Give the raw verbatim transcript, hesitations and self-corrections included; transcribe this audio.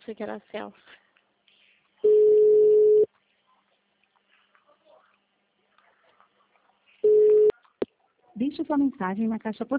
pensei que era a Celso. Deixe sua mensagem na caixa postal.